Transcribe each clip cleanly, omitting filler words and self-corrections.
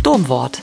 Domwort.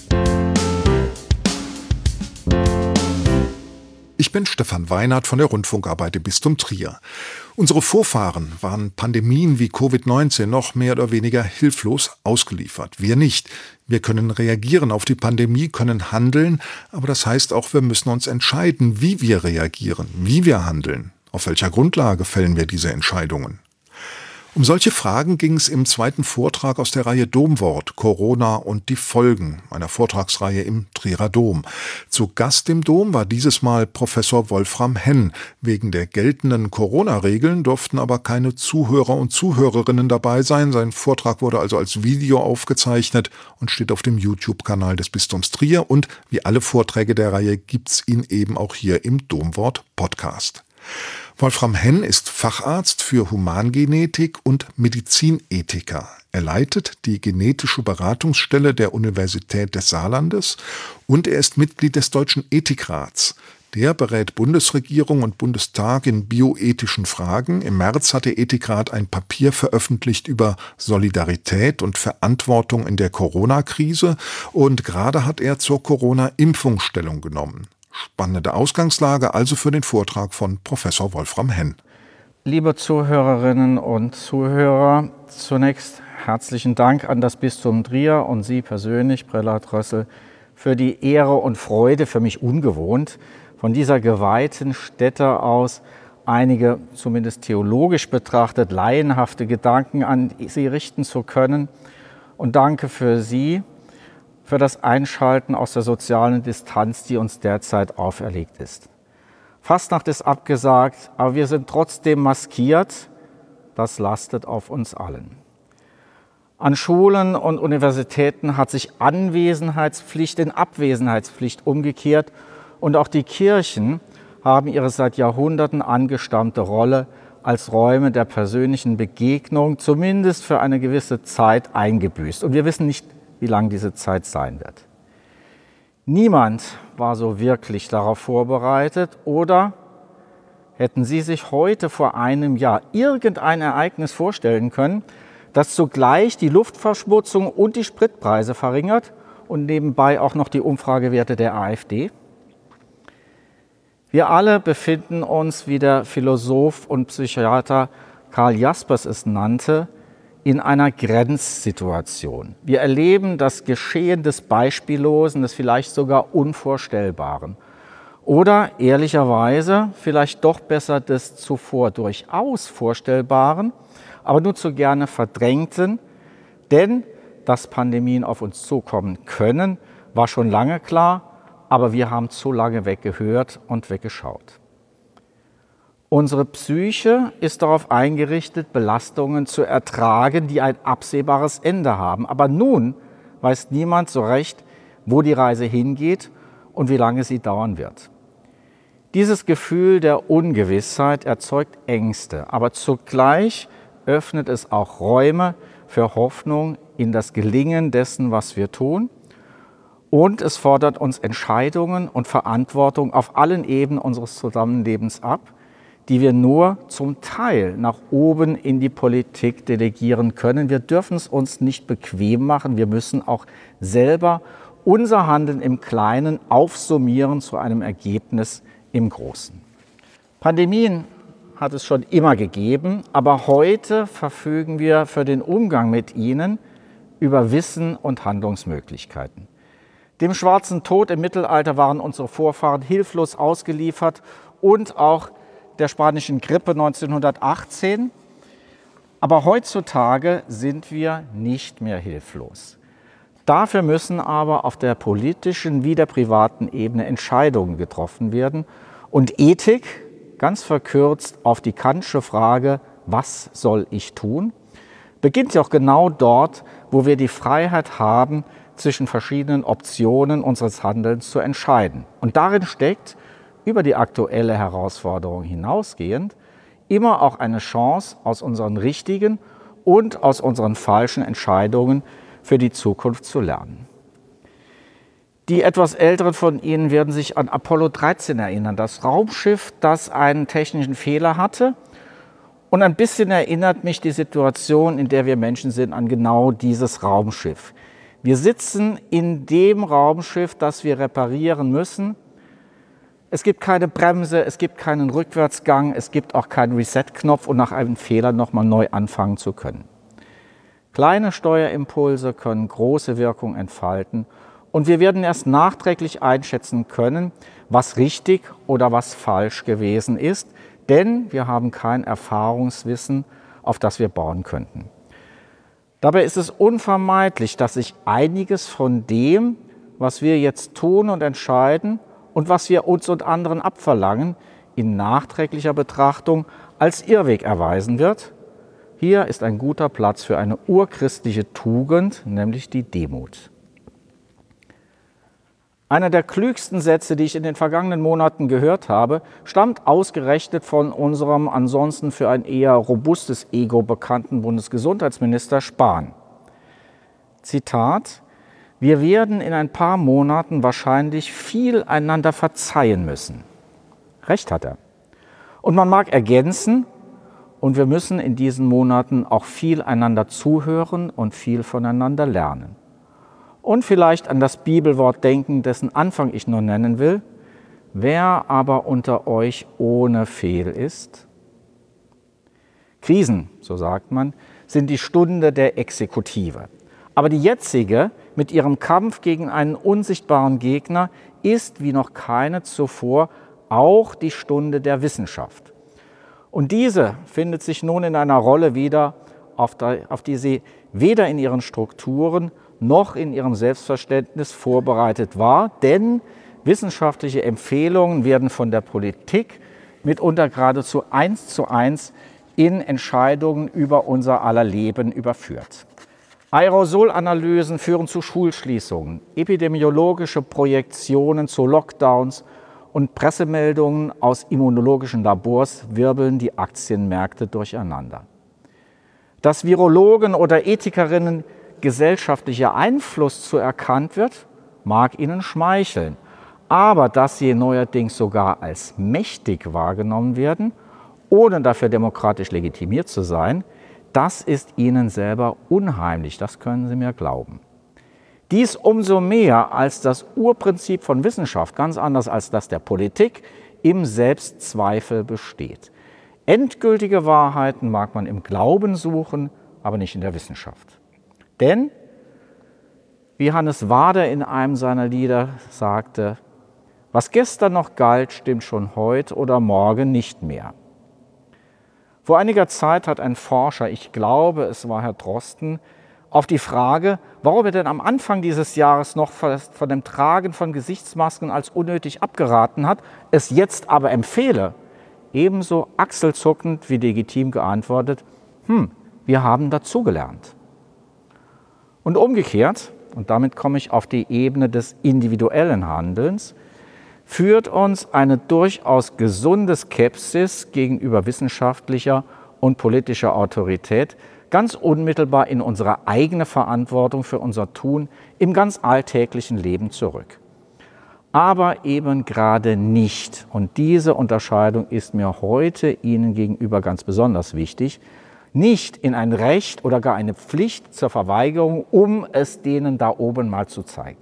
Ich bin Stefan Weinert von der Rundfunkarbeit im Bistum Trier. Unsere Vorfahren waren Pandemien wie Covid-19 noch mehr oder weniger hilflos ausgeliefert. Wir nicht. Wir können reagieren auf die Pandemie, können handeln, aber das heißt auch, wir müssen uns entscheiden, wie wir reagieren, wie wir handeln. Auf welcher Grundlage fällen wir diese Entscheidungen? Um solche Fragen ging es im zweiten Vortrag aus der Reihe Domwort, Corona und die Folgen, einer Vortragsreihe im Trierer Dom. Zu Gast im Dom war dieses Mal Professor Wolfram Henn. Wegen der geltenden Corona-Regeln durften aber keine Zuhörer und Zuhörerinnen dabei sein. Sein Vortrag wurde also als Video aufgezeichnet und steht auf dem YouTube-Kanal des Bistums Trier. Und wie alle Vorträge der Reihe gibt's ihn eben auch hier im Domwort-Podcast. Wolfram Henn ist Facharzt für Humangenetik und Medizinethiker. Er leitet die genetische Beratungsstelle der Universität des Saarlandes und er ist Mitglied des Deutschen Ethikrats. Der berät Bundesregierung und Bundestag in bioethischen Fragen. Im März hat der Ethikrat ein Papier veröffentlicht über Solidarität und Verantwortung in der Corona-Krise und gerade hat er zur Corona-Impfung Stellung genommen. Spannende Ausgangslage also für den Vortrag von Professor Wolfram Henn. Liebe Zuhörerinnen und Zuhörer, zunächst herzlichen Dank an das Bistum Trier und Sie persönlich, Prälat Rössel, für die Ehre und Freude, für mich ungewohnt, von dieser geweihten Stätte aus einige, zumindest theologisch betrachtet, laienhafte Gedanken an Sie richten zu können. Und danke für Sie, für das Einschalten aus der sozialen Distanz, die uns derzeit auferlegt ist. Fastnacht ist abgesagt, aber wir sind trotzdem maskiert. Das lastet auf uns allen. An Schulen und Universitäten hat sich Anwesenheitspflicht in Abwesenheitspflicht umgekehrt und auch die Kirchen haben ihre seit Jahrhunderten angestammte Rolle als Räume der persönlichen Begegnung zumindest für eine gewisse Zeit eingebüßt. Und wir wissen nicht, wie lang diese Zeit sein wird. Niemand war so wirklich darauf vorbereitet oder hätten Sie sich heute vor einem Jahr irgendein Ereignis vorstellen können, das zugleich die Luftverschmutzung und die Spritpreise verringert und nebenbei auch noch die Umfragewerte der AfD? Wir alle befinden uns, wie der Philosoph und Psychiater Karl Jaspers es nannte, in einer Grenzsituation. Wir erleben das Geschehen des Beispiellosen, des vielleicht sogar Unvorstellbaren. Oder ehrlicherweise vielleicht doch besser des zuvor durchaus Vorstellbaren, aber nur zu gerne verdrängten. Denn, dass Pandemien auf uns zukommen können, war schon lange klar, aber wir haben zu lange weggehört und weggeschaut. Unsere Psyche ist darauf eingerichtet, Belastungen zu ertragen, die ein absehbares Ende haben. Aber nun weiß niemand so recht, wo die Reise hingeht und wie lange sie dauern wird. Dieses Gefühl der Ungewissheit erzeugt Ängste, aber zugleich öffnet es auch Räume für Hoffnung in das Gelingen dessen, was wir tun. Und es fordert uns Entscheidungen und Verantwortung auf allen Ebenen unseres Zusammenlebens ab, die wir nur zum Teil nach oben in die Politik delegieren können. Wir dürfen es uns nicht bequem machen. Wir müssen auch selber unser Handeln im Kleinen aufsummieren zu einem Ergebnis im Großen. Pandemien hat es schon immer gegeben, aber heute verfügen wir für den Umgang mit ihnen über Wissen und Handlungsmöglichkeiten. Dem schwarzen Tod im Mittelalter waren unsere Vorfahren hilflos ausgeliefert und auch der spanischen Grippe 1918. Aber heutzutage sind wir nicht mehr hilflos. Dafür müssen aber auf der politischen wie der privaten Ebene Entscheidungen getroffen werden. Und Ethik, ganz verkürzt auf die Kantsche Frage, was soll ich tun, beginnt ja auch genau dort, wo wir die Freiheit haben, zwischen verschiedenen Optionen unseres Handelns zu entscheiden. Und darin steckt, über die aktuelle Herausforderung hinausgehend, immer auch eine Chance, aus unseren richtigen und aus unseren falschen Entscheidungen für die Zukunft zu lernen. Die etwas Älteren von Ihnen werden sich an Apollo 13 erinnern, das Raumschiff, das einen technischen Fehler hatte. Und ein bisschen erinnert mich die Situation, in der wir Menschen sind, an genau dieses Raumschiff. Wir sitzen in dem Raumschiff, das wir reparieren müssen. Es gibt keine Bremse, es gibt keinen Rückwärtsgang, es gibt auch keinen Reset-Knopf, um nach einem Fehler nochmal neu anfangen zu können. Kleine Steuerimpulse können große Wirkung entfalten und wir werden erst nachträglich einschätzen können, was richtig oder was falsch gewesen ist, denn wir haben kein Erfahrungswissen, auf das wir bauen könnten. Dabei ist es unvermeidlich, dass sich einiges von dem, was wir jetzt tun und entscheiden und was wir uns und anderen abverlangen, in nachträglicher Betrachtung als Irrweg erweisen wird. Hier ist ein guter Platz für eine urchristliche Tugend, nämlich die Demut. Einer der klügsten Sätze, die ich in den vergangenen Monaten gehört habe, stammt ausgerechnet von unserem ansonsten für ein eher robustes Ego bekannten Bundesgesundheitsminister Spahn. Zitat: Wir werden in ein paar Monaten wahrscheinlich viel einander verzeihen müssen. Recht hat er. Und man mag ergänzen, und wir müssen in diesen Monaten auch viel einander zuhören und viel voneinander lernen. Und vielleicht an das Bibelwort denken, dessen Anfang ich nur nennen will. Wer aber unter euch ohne Fehl ist? Krisen, so sagt man, sind die Stunde der Exekutive. Aber die jetzige, mit ihrem Kampf gegen einen unsichtbaren Gegner, ist wie noch keine zuvor auch die Stunde der Wissenschaft. Und diese findet sich nun in einer Rolle wieder, auf die sie weder in ihren Strukturen noch in ihrem Selbstverständnis vorbereitet war, denn wissenschaftliche Empfehlungen werden von der Politik mitunter geradezu 1:1 in Entscheidungen über unser aller Leben überführt. Aerosolanalysen führen zu Schulschließungen, epidemiologische Projektionen zu Lockdowns und Pressemeldungen aus immunologischen Labors wirbeln die Aktienmärkte durcheinander. Dass Virologen oder Ethikerinnen gesellschaftlicher Einfluss zuerkannt wird, mag ihnen schmeicheln. Aber dass sie neuerdings sogar als mächtig wahrgenommen werden, ohne dafür demokratisch legitimiert zu sein, das ist ihnen selber unheimlich, das können Sie mir glauben. Dies umso mehr, als das Urprinzip von Wissenschaft, ganz anders als das der Politik, im Selbstzweifel besteht. Endgültige Wahrheiten mag man im Glauben suchen, aber nicht in der Wissenschaft. Denn, wie Hannes Wader in einem seiner Lieder sagte, was gestern noch galt, stimmt schon heute oder morgen nicht mehr. Vor einiger Zeit hat ein Forscher, ich glaube, es war Herr Drosten, auf die Frage, warum er denn am Anfang dieses Jahres noch von dem Tragen von Gesichtsmasken als unnötig abgeraten hat, es jetzt aber empfehle, ebenso achselzuckend wie legitim geantwortet, wir haben dazugelernt. Und umgekehrt, und damit komme ich auf die Ebene des individuellen Handelns, führt uns eine durchaus gesunde Skepsis gegenüber wissenschaftlicher und politischer Autorität ganz unmittelbar in unsere eigene Verantwortung für unser Tun im ganz alltäglichen Leben zurück. Aber eben gerade nicht, und diese Unterscheidung ist mir heute Ihnen gegenüber ganz besonders wichtig, nicht in ein Recht oder gar eine Pflicht zur Verweigerung, um es denen da oben mal zu zeigen.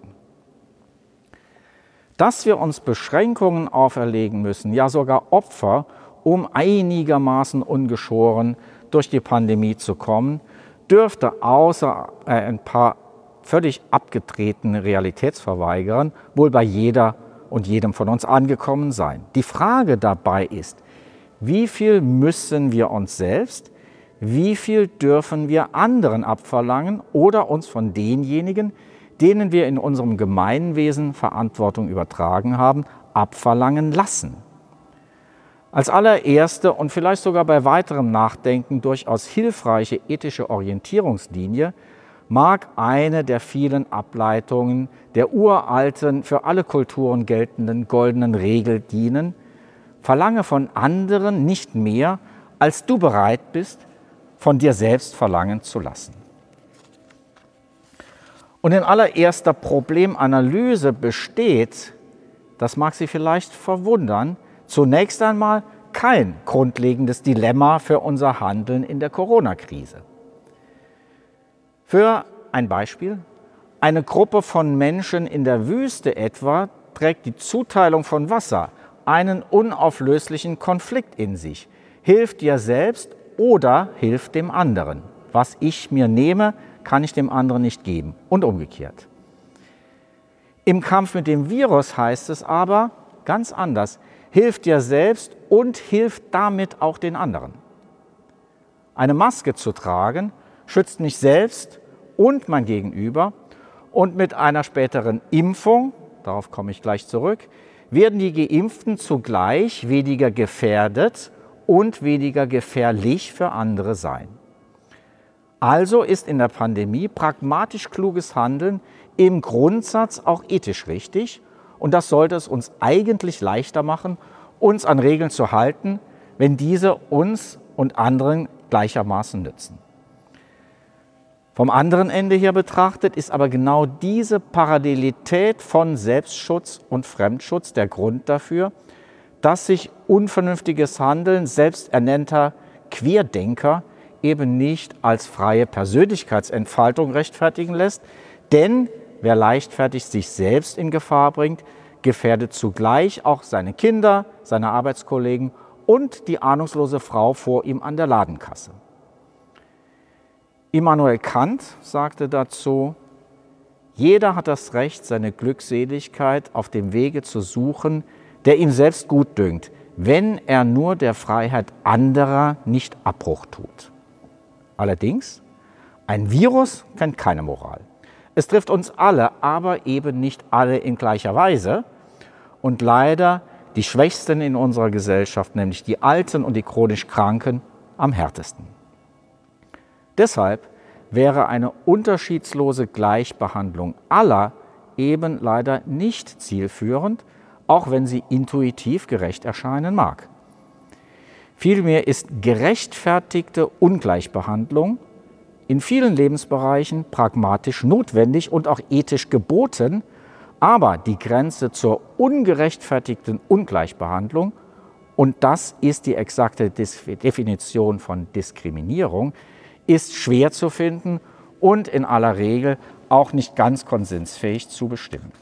Dass wir uns Beschränkungen auferlegen müssen, ja sogar Opfer, um einigermaßen ungeschoren durch die Pandemie zu kommen, dürfte außer ein paar völlig abgetretene Realitätsverweigerern wohl bei jeder und jedem von uns angekommen sein. Die Frage dabei ist, wie viel müssen wir uns selbst, wie viel dürfen wir anderen abverlangen oder uns von denjenigen, denen wir in unserem Gemeinwesen Verantwortung übertragen haben, abverlangen lassen? Als allererste und vielleicht sogar bei weiterem Nachdenken durchaus hilfreiche ethische Orientierungslinie mag eine der vielen Ableitungen der uralten, für alle Kulturen geltenden goldenen Regel dienen: Verlange von anderen nicht mehr, als du bereit bist, von dir selbst verlangen zu lassen. Und in allererster Problemanalyse besteht, das mag Sie vielleicht verwundern, zunächst einmal kein grundlegendes Dilemma für unser Handeln in der Corona-Krise. Für ein Beispiel: Eine Gruppe von Menschen in der Wüste etwa trägt die Zuteilung von Wasser einen unauflöslichen Konflikt in sich. Hilft dir selbst oder hilft dem anderen. Was ich mir nehme, kann ich dem anderen nicht geben und umgekehrt. Im Kampf mit dem Virus heißt es aber ganz anders. Hilft dir selbst und hilft damit auch den anderen. Eine Maske zu tragen schützt mich selbst und mein Gegenüber. Und mit einer späteren Impfung, darauf komme ich gleich zurück, werden die Geimpften zugleich weniger gefährdet und weniger gefährlich für andere sein. Also ist in der Pandemie pragmatisch kluges Handeln im Grundsatz auch ethisch richtig. Und das sollte es uns eigentlich leichter machen, uns an Regeln zu halten, wenn diese uns und anderen gleichermaßen nützen. Vom anderen Ende her betrachtet ist aber genau diese Parallelität von Selbstschutz und Fremdschutz der Grund dafür, dass sich unvernünftiges Handeln selbsternannter Querdenker eben nicht als freie Persönlichkeitsentfaltung rechtfertigen lässt, denn wer leichtfertig sich selbst in Gefahr bringt, gefährdet zugleich auch seine Kinder, seine Arbeitskollegen und die ahnungslose Frau vor ihm an der Ladenkasse. Immanuel Kant sagte dazu: Jeder hat das Recht, seine Glückseligkeit auf dem Wege zu suchen, der ihm selbst gut dünkt, wenn er nur der Freiheit anderer nicht Abbruch tut. Allerdings, ein Virus kennt keine Moral. Es trifft uns alle, aber eben nicht alle in gleicher Weise. Und leider die Schwächsten in unserer Gesellschaft, nämlich die Alten und die chronisch Kranken, am härtesten. Deshalb wäre eine unterschiedslose Gleichbehandlung aller eben leider nicht zielführend, auch wenn sie intuitiv gerecht erscheinen mag. Vielmehr ist gerechtfertigte Ungleichbehandlung in vielen Lebensbereichen pragmatisch notwendig und auch ethisch geboten, aber die Grenze zur ungerechtfertigten Ungleichbehandlung, und das ist die exakte Definition von Diskriminierung, ist schwer zu finden und in aller Regel auch nicht ganz konsensfähig zu bestimmen.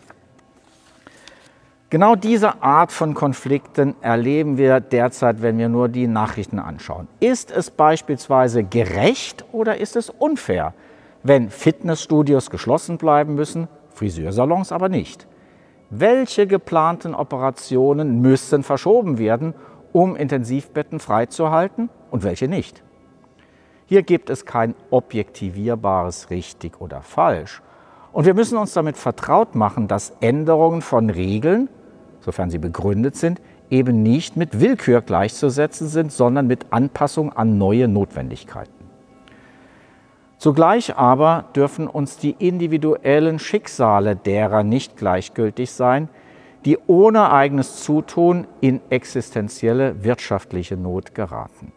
Genau diese Art von Konflikten erleben wir derzeit, wenn wir nur die Nachrichten anschauen. Ist es beispielsweise gerecht oder ist es unfair, wenn Fitnessstudios geschlossen bleiben müssen, Friseursalons aber nicht? Welche geplanten Operationen müssen verschoben werden, um Intensivbetten freizuhalten und welche nicht? Hier gibt es kein objektivierbares richtig oder falsch. Und wir müssen uns damit vertraut machen, dass Änderungen von Regeln, sofern sie begründet sind, eben nicht mit Willkür gleichzusetzen sind, sondern mit Anpassung an neue Notwendigkeiten. Zugleich aber dürfen uns die individuellen Schicksale derer nicht gleichgültig sein, die ohne eigenes Zutun in existenzielle wirtschaftliche Not geraten.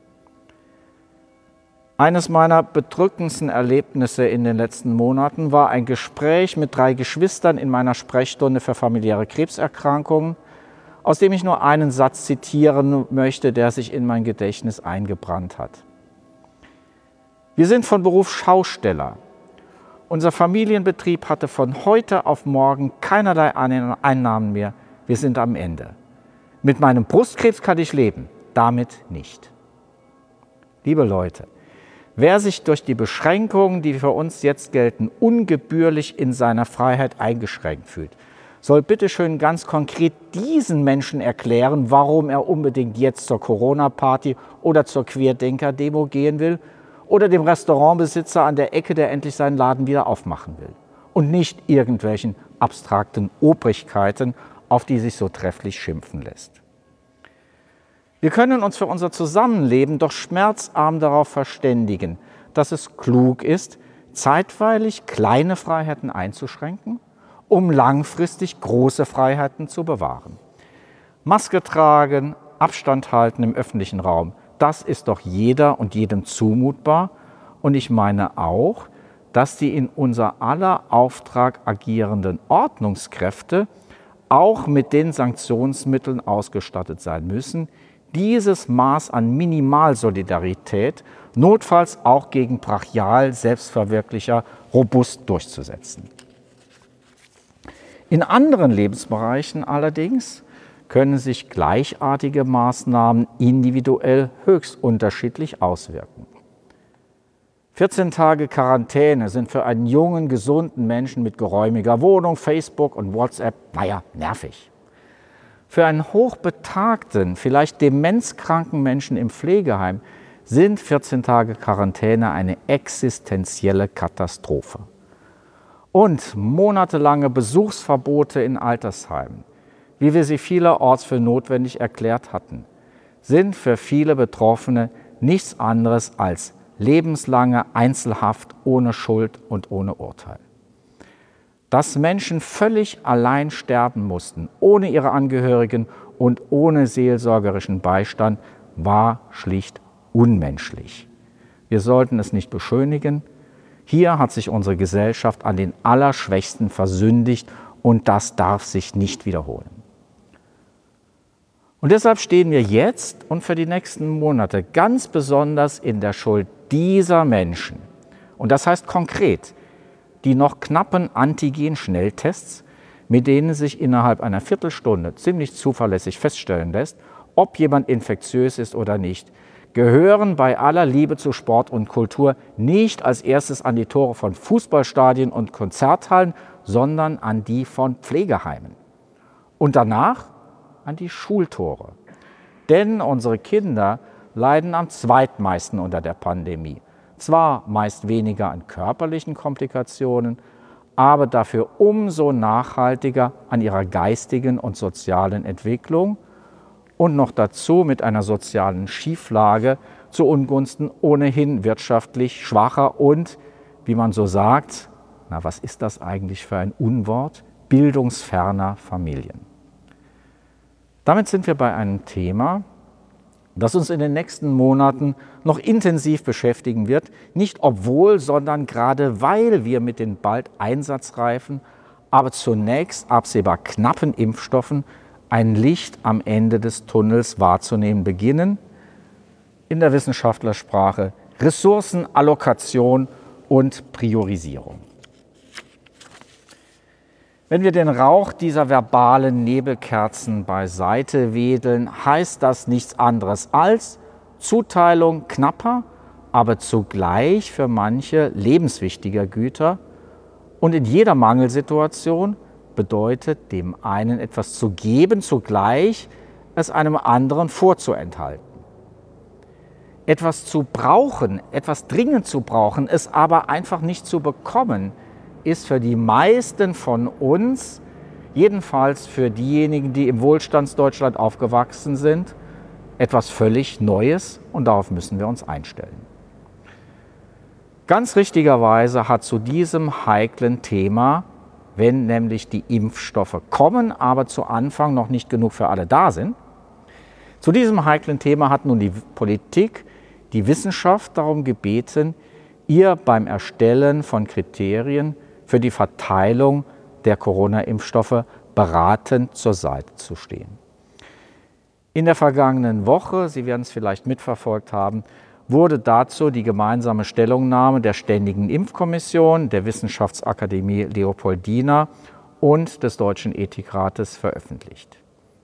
Eines meiner bedrückendsten Erlebnisse in den letzten Monaten war ein Gespräch mit 3 Geschwistern in meiner Sprechstunde für familiäre Krebserkrankungen, aus dem ich nur einen Satz zitieren möchte, der sich in mein Gedächtnis eingebrannt hat. Wir sind von Beruf Schausteller. Unser Familienbetrieb hatte von heute auf morgen keinerlei Einnahmen mehr. Wir sind am Ende. Mit meinem Brustkrebs kann ich leben, damit nicht. Liebe Leute, wer sich durch die Beschränkungen, die für uns jetzt gelten, ungebührlich in seiner Freiheit eingeschränkt fühlt, soll bitte schön ganz konkret diesen Menschen erklären, warum er unbedingt jetzt zur Corona-Party oder zur Querdenker-Demo gehen will oder dem Restaurantbesitzer an der Ecke, der endlich seinen Laden wieder aufmachen will. Und nicht irgendwelchen abstrakten Obrigkeiten, auf die sich so trefflich schimpfen lässt. Wir können uns für unser Zusammenleben doch schmerzarm darauf verständigen, dass es klug ist, zeitweilig kleine Freiheiten einzuschränken, um langfristig große Freiheiten zu bewahren. Maske tragen, Abstand halten im öffentlichen Raum, das ist doch jeder und jedem zumutbar. Und ich meine auch, dass die in unser aller Auftrag agierenden Ordnungskräfte auch mit den Sanktionsmitteln ausgestattet sein müssen, dieses Maß an Minimalsolidarität notfalls auch gegen brachial Selbstverwirklicher robust durchzusetzen. In anderen Lebensbereichen allerdings können sich gleichartige Maßnahmen individuell höchst unterschiedlich auswirken. 14 Tage Quarantäne sind für einen jungen, gesunden Menschen mit geräumiger Wohnung, Facebook und WhatsApp, nervig. Für einen hochbetagten, vielleicht demenzkranken Menschen im Pflegeheim sind 14 Tage Quarantäne eine existenzielle Katastrophe. Und monatelange Besuchsverbote in Altersheimen, wie wir sie vielerorts für notwendig erklärt hatten, sind für viele Betroffene nichts anderes als lebenslange Einzelhaft ohne Schuld und ohne Urteil. Dass Menschen völlig allein sterben mussten, ohne ihre Angehörigen und ohne seelsorgerischen Beistand, war schlicht unmenschlich. Wir sollten es nicht beschönigen. Hier hat sich unsere Gesellschaft an den Allerschwächsten versündigt und das darf sich nicht wiederholen. Und deshalb stehen wir jetzt und für die nächsten Monate ganz besonders in der Schuld dieser Menschen. Und das heißt konkret, die noch knappen Antigen-Schnelltests, mit denen sich innerhalb einer Viertelstunde ziemlich zuverlässig feststellen lässt, ob jemand infektiös ist oder nicht, gehören bei aller Liebe zu Sport und Kultur nicht als erstes an die Tore von Fußballstadien und Konzerthallen, sondern an die von Pflegeheimen. Und danach an die Schultore. Denn unsere Kinder leiden am zweitmeisten unter der Pandemie. Zwar meist weniger an körperlichen Komplikationen, aber dafür umso nachhaltiger an ihrer geistigen und sozialen Entwicklung und noch dazu mit einer sozialen Schieflage zu Ungunsten ohnehin wirtschaftlich schwacher und, wie man so sagt, was ist das eigentlich für ein Unwort, bildungsferner Familien. Damit sind wir bei einem Thema, das uns in den nächsten Monaten noch intensiv beschäftigen wird, nicht obwohl, sondern gerade weil wir mit den bald einsatzreifen, aber zunächst absehbar knappen Impfstoffen ein Licht am Ende des Tunnels wahrzunehmen beginnen, in der Wissenschaftlersprache Ressourcenallokation und Priorisierung. Wenn wir den Rauch dieser verbalen Nebelkerzen beiseite wedeln, heißt das nichts anderes als Zuteilung knapper, aber zugleich für manche lebenswichtiger Güter. Und in jeder Mangelsituation bedeutet dem einen etwas zu geben, zugleich es einem anderen vorzuenthalten. Etwas zu brauchen, etwas dringend zu brauchen, es aber einfach nicht zu bekommen, ist für die meisten von uns, jedenfalls für diejenigen, die im Wohlstandsdeutschland aufgewachsen sind, etwas völlig Neues und darauf müssen wir uns einstellen. Ganz richtigerweise hat zu diesem heiklen Thema, wenn nämlich die Impfstoffe kommen, aber zu Anfang noch nicht genug für alle da sind, zu diesem heiklen Thema hat nun die Politik, die Wissenschaft darum gebeten, ihr beim Erstellen von Kriterien für die Verteilung der Corona-Impfstoffe beratend zur Seite zu stehen. In der vergangenen Woche, Sie werden es vielleicht mitverfolgt haben, wurde dazu die gemeinsame Stellungnahme der Ständigen Impfkommission, der Wissenschaftsakademie Leopoldina und des Deutschen Ethikrates veröffentlicht.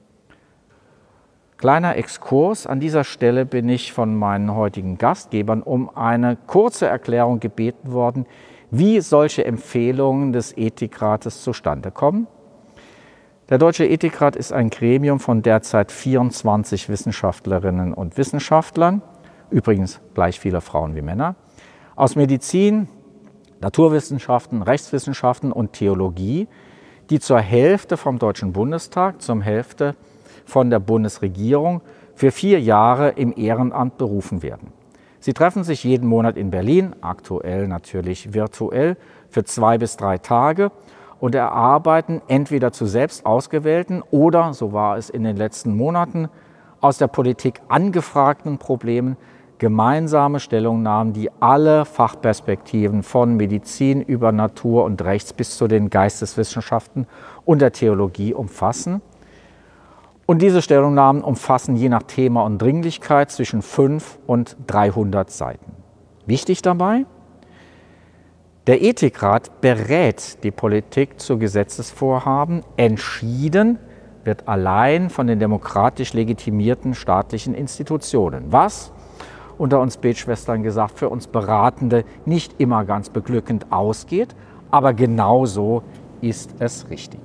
Kleiner Exkurs, an dieser Stelle bin ich von meinen heutigen Gastgebern um eine kurze Erklärung gebeten worden, wie solche Empfehlungen des Ethikrates zustande kommen. Der Deutsche Ethikrat ist ein Gremium von derzeit 24 Wissenschaftlerinnen und Wissenschaftlern, übrigens gleich viele Frauen wie Männer, aus Medizin, Naturwissenschaften, Rechtswissenschaften und Theologie, die zur Hälfte vom Deutschen Bundestag, zur Hälfte von der Bundesregierung für 4 Jahre im Ehrenamt berufen werden. Sie treffen sich jeden Monat in Berlin, aktuell natürlich virtuell, für 2 bis 3 Tage und erarbeiten entweder zu selbst ausgewählten oder, so war es in den letzten Monaten, aus der Politik angefragten Problemen gemeinsame Stellungnahmen, die alle Fachperspektiven von Medizin über Natur und Rechts bis zu den Geisteswissenschaften und der Theologie umfassen. Und diese Stellungnahmen umfassen je nach Thema und Dringlichkeit zwischen 5 und 300 Seiten. Wichtig dabei: Der Ethikrat berät die Politik zu Gesetzesvorhaben. Entschieden wird allein von den demokratisch legitimierten staatlichen Institutionen, was, unter uns Betschwestern gesagt, für uns Beratende nicht immer ganz beglückend ausgeht, aber genauso ist es richtig.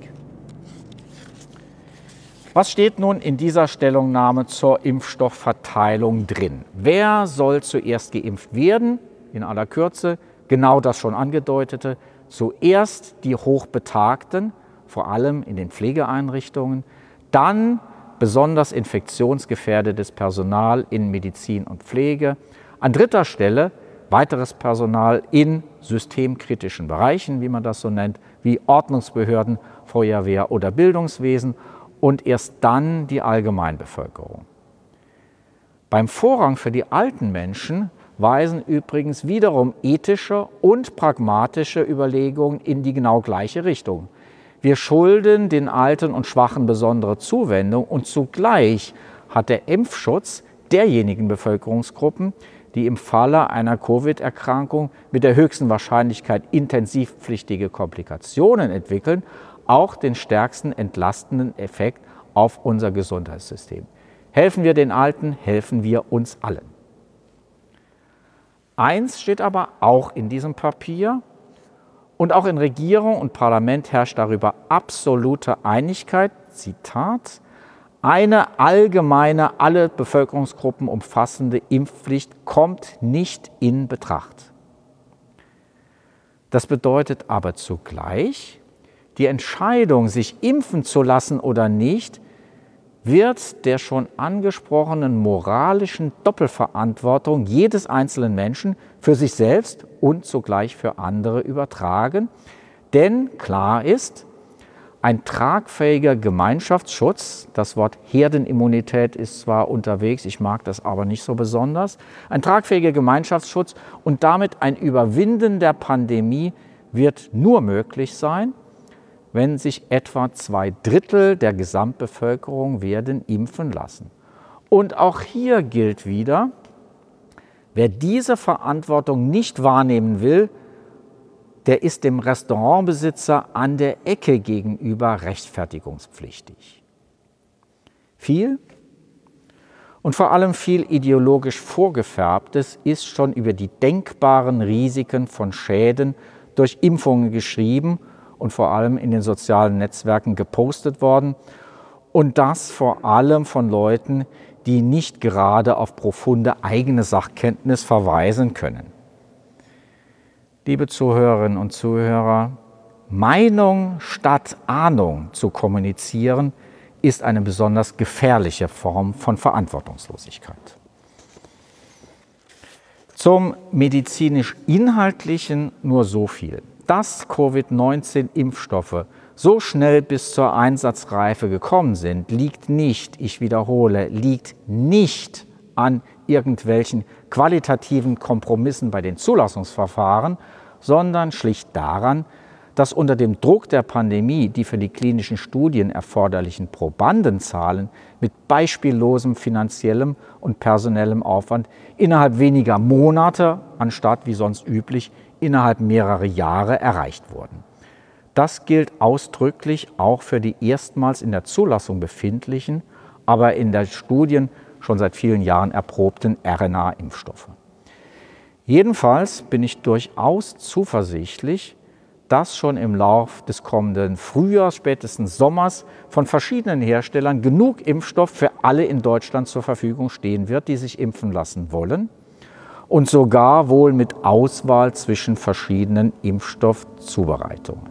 Was steht nun in dieser Stellungnahme zur Impfstoffverteilung drin? Wer soll zuerst geimpft werden? In aller Kürze genau das schon angedeutete. Zuerst die Hochbetagten, vor allem in den Pflegeeinrichtungen, dann besonders infektionsgefährdetes Personal in Medizin und Pflege. An dritter Stelle weiteres Personal in systemkritischen Bereichen, wie man das so nennt, wie Ordnungsbehörden, Feuerwehr oder Bildungswesen. Und erst dann die Allgemeinbevölkerung. Beim Vorrang für die alten Menschen weisen übrigens wiederum ethische und pragmatische Überlegungen in die genau gleiche Richtung. Wir schulden den Alten und Schwachen besondere Zuwendung und zugleich hat der Impfschutz derjenigen Bevölkerungsgruppen, die im Falle einer Covid-Erkrankung mit der höchsten Wahrscheinlichkeit intensivpflichtige Komplikationen entwickeln, auch den stärksten entlastenden Effekt auf unser Gesundheitssystem. Helfen wir den Alten, helfen wir uns allen. Eins steht aber auch in diesem Papier: Und auch in Regierung und Parlament herrscht darüber absolute Einigkeit, Zitat: Eine allgemeine, alle Bevölkerungsgruppen umfassende Impfpflicht kommt nicht in Betracht. Das bedeutet aber zugleich, die Entscheidung, sich impfen zu lassen oder nicht, wird der schon angesprochenen moralischen Doppelverantwortung jedes einzelnen Menschen für sich selbst und zugleich für andere übertragen. Denn klar ist, ein tragfähiger Gemeinschaftsschutz, das Wort Herdenimmunität ist zwar unterwegs, ich mag das aber nicht so besonders, ein tragfähiger Gemeinschaftsschutz und damit ein Überwinden der Pandemie wird nur möglich sein, wenn sich etwa 2/3 der Gesamtbevölkerung werden impfen lassen. Und auch hier gilt wieder, wer diese Verantwortung nicht wahrnehmen will, der ist dem Restaurantbesitzer an der Ecke gegenüber rechtfertigungspflichtig. Viel und vor allem viel ideologisch Vorgefärbtes ist schon über die denkbaren Risiken von Schäden durch Impfungen geschrieben und vor allem in den sozialen Netzwerken gepostet worden. Und das vor allem von Leuten, die nicht gerade auf profunde eigene Sachkenntnis verweisen können. Liebe Zuhörerinnen und Zuhörer, Meinung statt Ahnung zu kommunizieren, ist eine besonders gefährliche Form von Verantwortungslosigkeit. Zum medizinisch-inhaltlichen nur so viel. Dass Covid-19-Impfstoffe so schnell bis zur Einsatzreife gekommen sind, liegt nicht, ich wiederhole, liegt nicht an irgendwelchen qualitativen Kompromissen bei den Zulassungsverfahren, sondern schlicht daran, dass unter dem Druck der Pandemie die für die klinischen Studien erforderlichen Probandenzahlen mit beispiellosem finanziellem und personellem Aufwand innerhalb weniger Monate, anstatt wie sonst üblich, innerhalb mehrerer Jahre erreicht wurden. Das gilt ausdrücklich auch für die erstmals in der Zulassung befindlichen, aber in den Studien schon seit vielen Jahren erprobten RNA-Impfstoffe. Jedenfalls bin ich durchaus zuversichtlich, dass schon im Lauf des kommenden Frühjahrs, spätestens Sommers, von verschiedenen Herstellern genug Impfstoff für alle in Deutschland zur Verfügung stehen wird, die sich impfen lassen wollen. Und sogar wohl mit Auswahl zwischen verschiedenen Impfstoffzubereitungen.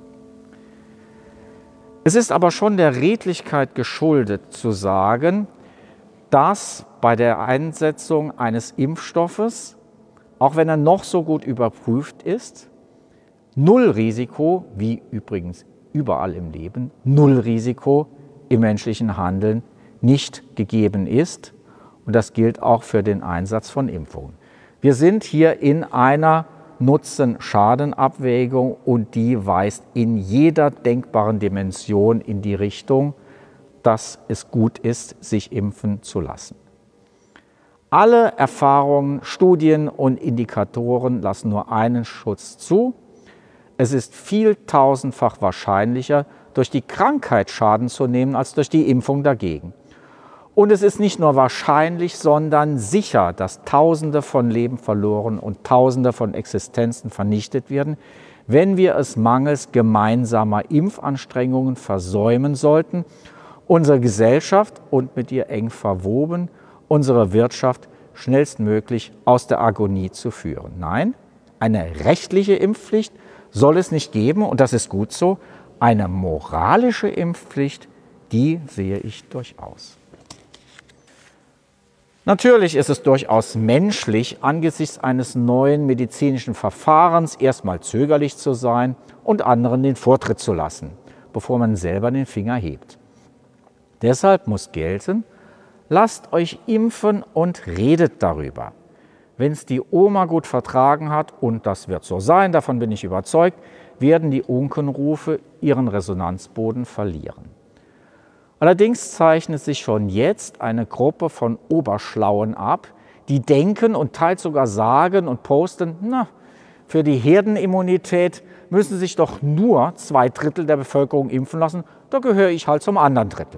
Es ist aber schon der Redlichkeit geschuldet zu sagen, dass bei der Einsetzung eines Impfstoffes, auch wenn er noch so gut überprüft ist, null Risiko, wie übrigens überall im Leben, null Risiko im menschlichen Handeln nicht gegeben ist. Und das gilt auch für den Einsatz von Impfungen. Wir sind hier in einer Nutzen-Schaden-Abwägung und die weist in jeder denkbaren Dimension in die Richtung, dass es gut ist, sich impfen zu lassen. Alle Erfahrungen, Studien und Indikatoren lassen nur einen Schutz zu. Es ist vieltausendfach wahrscheinlicher, durch die Krankheit Schaden zu nehmen, als durch die Impfung dagegen. Und es ist nicht nur wahrscheinlich, sondern sicher, dass Tausende von Leben verloren und Tausende von Existenzen vernichtet werden, wenn wir es mangels gemeinsamer Impfanstrengungen versäumen sollten, unsere Gesellschaft und mit ihr eng verwoben, unsere Wirtschaft schnellstmöglich aus der Agonie zu führen. Nein, eine rechtliche Impfpflicht soll es nicht geben, und das ist gut so. Eine moralische Impfpflicht, die sehe ich durchaus. Natürlich ist es durchaus menschlich, angesichts eines neuen medizinischen Verfahrens erstmal zögerlich zu sein und anderen den Vortritt zu lassen, bevor man selber den Finger hebt. Deshalb muss gelten: Lasst euch impfen und redet darüber. Wenn es die Oma gut vertragen hat, und das wird so sein, davon bin ich überzeugt, werden die Unkenrufe ihren Resonanzboden verlieren. Allerdings zeichnet sich schon jetzt eine Gruppe von Oberschlauen ab, die denken und teils sogar sagen und posten: Na, für die Herdenimmunität müssen sich doch nur 2/3 der Bevölkerung impfen lassen, da gehöre ich halt zum anderen Drittel.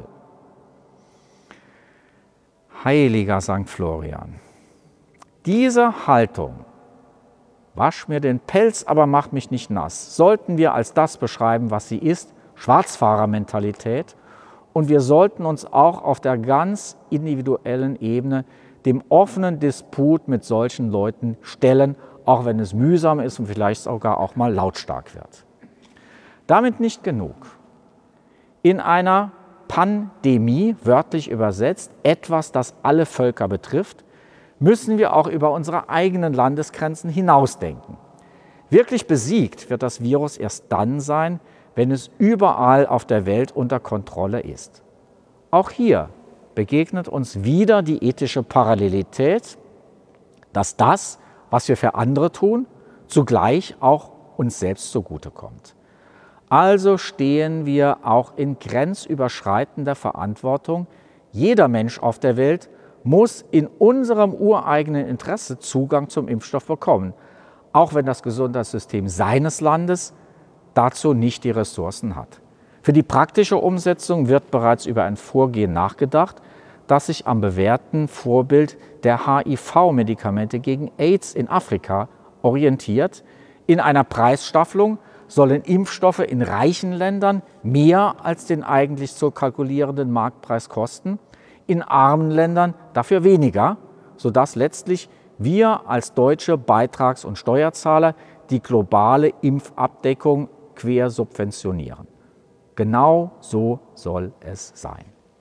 Heiliger St. Florian, diese Haltung, wasch mir den Pelz, aber mach mich nicht nass, sollten wir als das beschreiben, was sie ist: Schwarzfahrermentalität. Und wir sollten uns auch auf der ganz individuellen Ebene dem offenen Disput mit solchen Leuten stellen, auch wenn es mühsam ist und vielleicht sogar auch mal lautstark wird. Damit nicht genug. In einer Pandemie, wörtlich übersetzt, etwas, das alle Völker betrifft, müssen wir auch über unsere eigenen Landesgrenzen hinausdenken. Wirklich besiegt wird das Virus erst dann sein, wenn es überall auf der Welt unter Kontrolle ist. Auch hier begegnet uns wieder die ethische Parallelität, dass das, was wir für andere tun, zugleich auch uns selbst zugutekommt. Also stehen wir auch in grenzüberschreitender Verantwortung. Jeder Mensch auf der Welt muss in unserem ureigenen Interesse Zugang zum Impfstoff bekommen, auch wenn das Gesundheitssystem seines Landes dazu nicht die Ressourcen hat. Für die praktische Umsetzung wird bereits über ein Vorgehen nachgedacht, das sich am bewährten Vorbild der HIV-Medikamente gegen AIDS in Afrika orientiert. In einer Preisstaffelung sollen Impfstoffe in reichen Ländern mehr als den eigentlich zu kalkulierenden Marktpreis kosten, in armen Ländern dafür weniger, sodass letztlich wir als deutsche Beitrags- und Steuerzahler die globale Impfabdeckung quer subventionieren. Genau so soll es sein.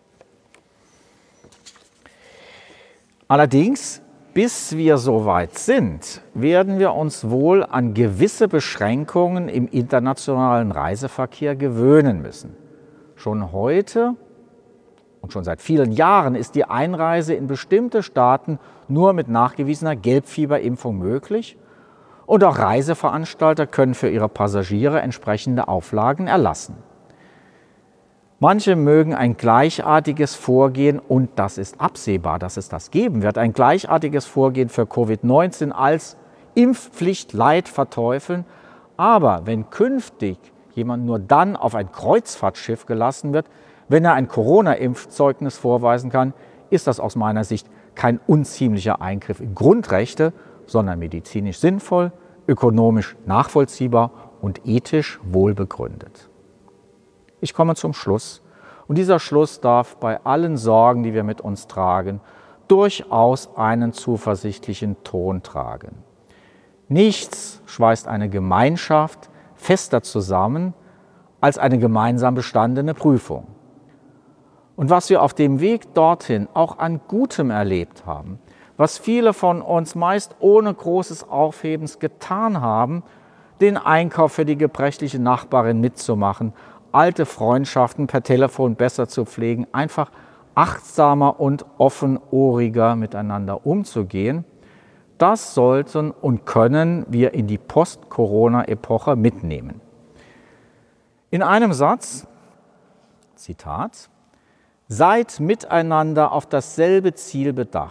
Allerdings, bis wir so weit sind, werden wir uns wohl an gewisse Beschränkungen im internationalen Reiseverkehr gewöhnen müssen. Schon heute und schon seit vielen Jahren ist die Einreise in bestimmte Staaten nur mit nachgewiesener Gelbfieberimpfung möglich. Und auch Reiseveranstalter können für ihre Passagiere entsprechende Auflagen erlassen. Manche mögen ein gleichartiges Vorgehen, und das ist absehbar, dass es das geben wird, ein gleichartiges Vorgehen für Covid-19 als Impfpflicht light verteufeln. Aber wenn künftig jemand nur dann auf ein Kreuzfahrtschiff gelassen wird, wenn er ein Corona-Impfzeugnis vorweisen kann, ist das aus meiner Sicht kein unziemlicher Eingriff in Grundrechte, sondern medizinisch sinnvoll, ökonomisch nachvollziehbar und ethisch wohlbegründet. Ich komme zum Schluss, und dieser Schluss darf bei allen Sorgen, die wir mit uns tragen, durchaus einen zuversichtlichen Ton tragen. Nichts schweißt eine Gemeinschaft fester zusammen als eine gemeinsam bestandene Prüfung. Und was wir auf dem Weg dorthin auch an Gutem erlebt haben, was viele von uns meist ohne großes Aufhebens getan haben, den Einkauf für die gebrechliche Nachbarin mitzumachen, alte Freundschaften per Telefon besser zu pflegen, einfach achtsamer und offenohriger miteinander umzugehen, das sollten und können wir in die Post-Corona-Epoche mitnehmen. In einem Satz, Zitat: Seid miteinander auf dasselbe Ziel bedacht.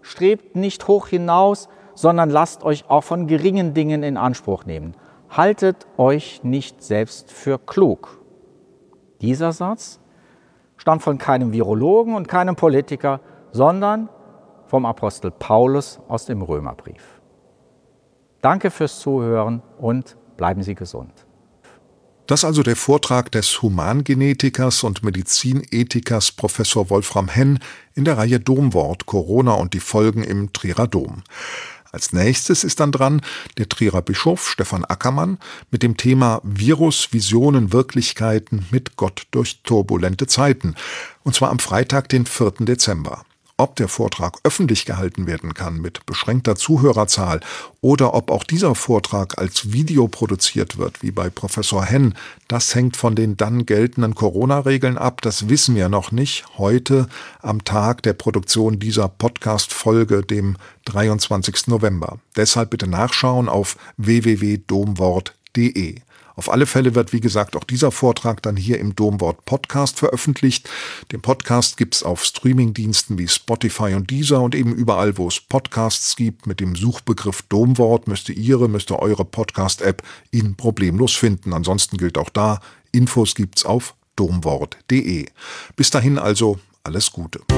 Strebt nicht hoch hinaus, sondern lasst euch auch von geringen Dingen in Anspruch nehmen. Haltet euch nicht selbst für klug. Dieser Satz stammt von keinem Virologen und keinem Politiker, sondern vom Apostel Paulus aus dem Römerbrief. Danke fürs Zuhören und bleiben Sie gesund. Das also der Vortrag des Humangenetikers und Medizinethikers Professor Wolfram Henn in der Reihe Domwort Corona und die Folgen im Trierer Dom. Als nächstes ist dann dran der Trierer Bischof Stefan Ackermann mit dem Thema Virus, Visionen, Wirklichkeiten mit Gott durch turbulente Zeiten. Und zwar am Freitag, den 4. Dezember. Ob der Vortrag öffentlich gehalten werden kann mit beschränkter Zuhörerzahl oder ob auch dieser Vortrag als Video produziert wird, wie bei Professor Henn, das hängt von den dann geltenden Corona-Regeln ab. Das wissen wir noch nicht. Heute am Tag der Produktion dieser Podcast-Folge, dem 23. November. Deshalb bitte nachschauen auf www.domwort.de. Auf alle Fälle wird, wie gesagt, auch dieser Vortrag dann hier im Domwort Podcast veröffentlicht. Den Podcast gibt's auf Streamingdiensten wie Spotify und Deezer und eben überall, wo es Podcasts gibt. Mit dem Suchbegriff Domwort müsste eure Podcast-App ihn problemlos finden. Ansonsten gilt auch da, Infos gibt's auf domwort.de. Bis dahin also alles Gute.